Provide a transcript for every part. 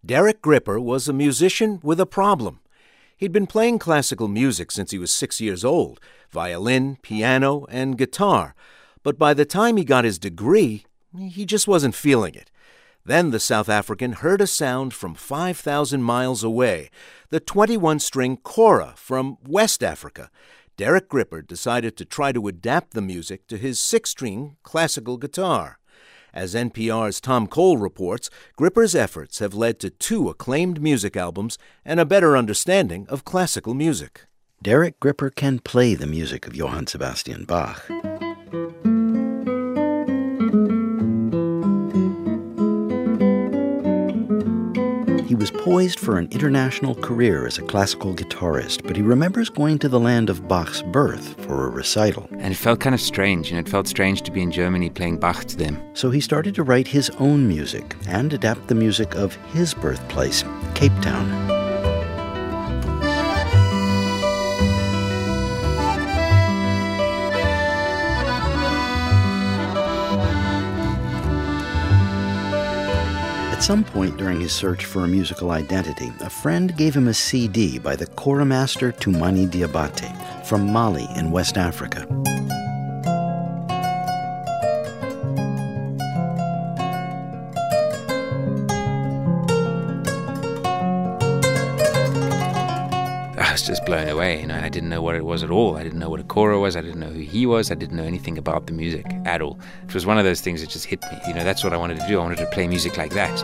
Derek Gripper was a musician with a problem. He'd been playing classical music since he was 6 years old, violin, piano, and guitar. But by the time he got his degree, he just wasn't feeling it. Then the South African heard a sound from 5,000 miles away, the 21-string kora from West Africa. Derek Gripper decided to try to adapt the music to his 6-string classical guitar. As NPR's Tom Cole reports, Gripper's efforts have led to 2 acclaimed music albums and a better understanding of classical music. Derek Gripper can play the music of Johann Sebastian Bach. He was poised for an international career as a classical guitarist, but he remembers going to the land of Bach's birth for a recital. And it felt kind of strange, it felt strange to be in Germany playing Bach to them. So he started to write his own music and adapt the music of his birthplace, Cape Town. At some point during his search for a musical identity, a friend gave him a CD by the kora master Toumani Diabaté from Mali in West Africa. I was just blown away, I didn't know what it was at all. I didn't know what a kora was. I didn't know who he was. I didn't know anything about the music at all. It was one of those things that just hit me. That's what I wanted to do. I wanted to play music like that.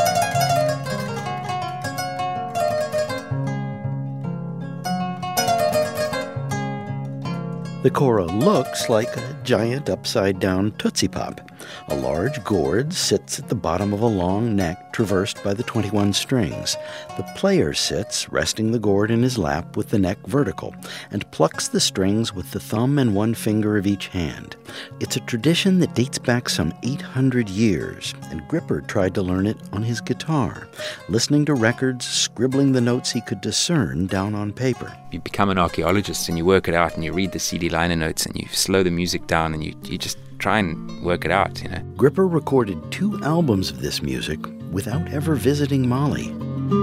The kora looks like a giant upside-down Tootsie Pop. A large gourd sits at the bottom of a long neck traversed by the 21 strings. The player sits, resting the gourd in his lap with the neck vertical, and plucks the strings with the thumb and one finger of each hand. It's a tradition that dates back some 800 years, and Gripper tried to learn it on his guitar, listening to records, scribbling the notes he could discern down on paper. You become an archaeologist and you work it out and you read the CD liner notes and you slow the music down and you just try and work it out, Gripper recorded 2 albums of this music without ever visiting Mali.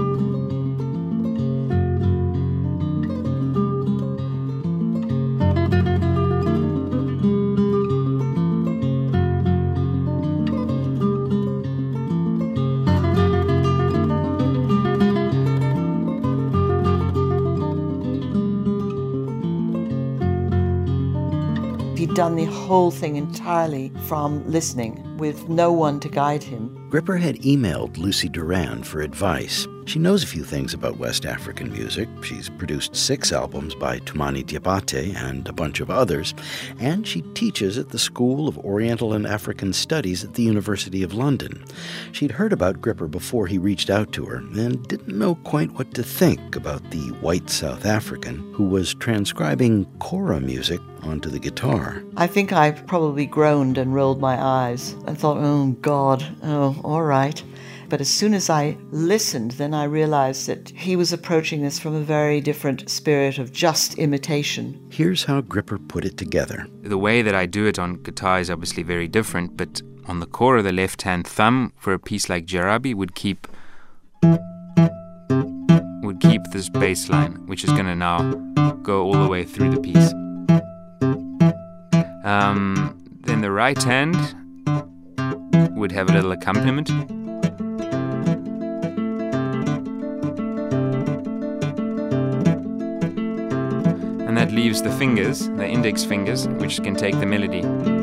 He'd done the whole thing entirely from listening, with no one to guide him. Gripper had emailed Lucy Duran for advice. She knows a few things about West African music. She's produced 6 albums by Toumani Diabaté and a bunch of others, and she teaches at the School of Oriental and African Studies at the University of London. She'd heard about Gripper before he reached out to her and didn't know quite what to think about the white South African who was transcribing kora music onto the guitar. I think I probably groaned and rolled my eyes and thought, oh, God, oh, all right. But as soon as I listened, then I realized that he was approaching this from a very different spirit of just imitation. Here's how Gripper put it together. The way that I do it on guitar is obviously very different, but on the kora, the left-hand thumb for a piece like Jarabi would keep this bass line, which is going to now go all the way through the piece. Then the right hand would have a little accompaniment. And that leaves the fingers, the index fingers, which can take the melody.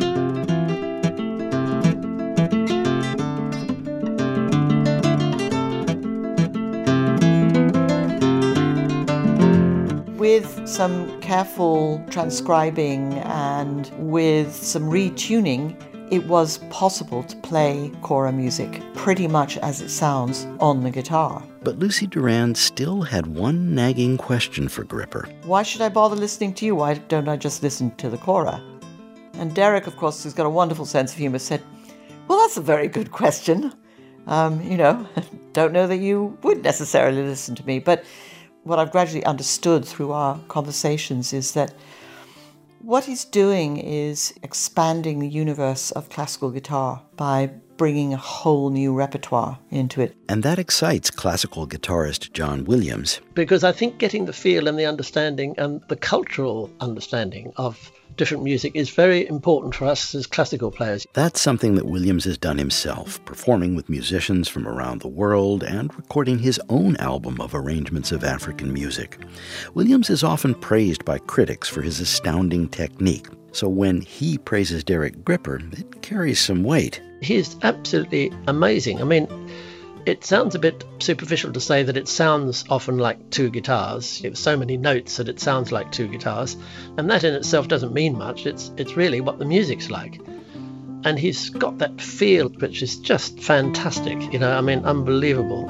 With some careful transcribing and with some retuning, it was possible to play kora music pretty much as it sounds on the guitar. But Lucy Duran still had one nagging question for Gripper. Why should I bother listening to you? Why don't I just listen to the kora? And Derek, of course, who's got a wonderful sense of humor, said, well, that's a very good question. Don't know that you would necessarily listen to me. But what I've gradually understood through our conversations is that what he's doing is expanding the universe of classical guitar by bringing a whole new repertoire into it. And that excites classical guitarist John Williams. Because I think getting the feel and the understanding and the cultural understanding of different music is very important for us as classical players. That's something that Williams has done himself, performing with musicians from around the world and recording his own album of arrangements of African music. Williams is often praised by critics for his astounding technique, so when he praises Derek Gripper, it carries some weight. He's absolutely amazing. I mean, it sounds a bit superficial to say that it sounds often like two guitars. You have so many notes that it sounds like two guitars, and that in itself doesn't mean much. It's really what the music's like. And he's got that feel which is just fantastic, unbelievable.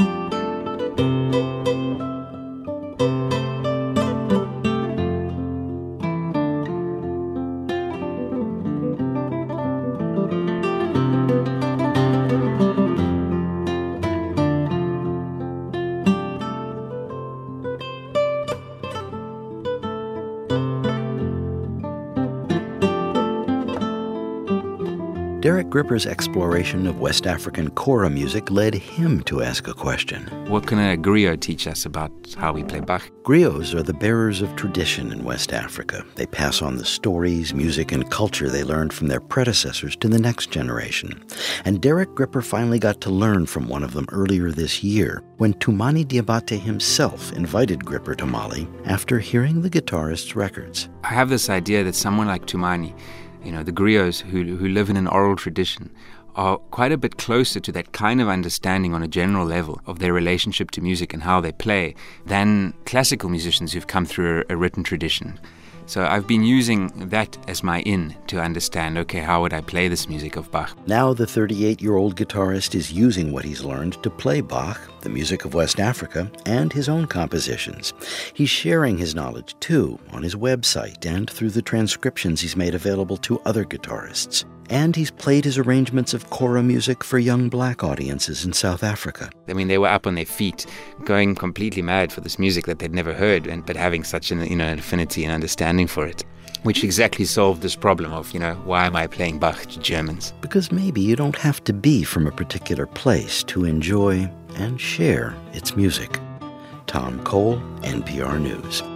Derek Gripper's exploration of West African kora music led him to ask a question. What can a griot teach us about how we play Bach? Griots are the bearers of tradition in West Africa. They pass on the stories, music, and culture they learned from their predecessors to the next generation. And Derek Gripper finally got to learn from one of them earlier this year, when Toumani Diabate himself invited Gripper to Mali after hearing the guitarist's records. I have this idea that someone like Toumani, the griots who live in an oral tradition, are quite a bit closer to that kind of understanding on a general level of their relationship to music and how they play than classical musicians who've come through a written tradition. So I've been using that as my in to understand, okay, how would I play this music of Bach? Now the 38-year-old guitarist is using what he's learned to play Bach, the music of West Africa, and his own compositions. He's sharing his knowledge, too, on his website and through the transcriptions he's made available to other guitarists. And he's played his arrangements of kora music for young black audiences in South Africa. I mean, they were up on their feet, going completely mad for this music that they'd never heard, but having such an affinity and understanding for it, which exactly solved this problem of, why am I playing Bach to Germans? Because maybe you don't have to be from a particular place to enjoy and share its music. Tom Cole, NPR News.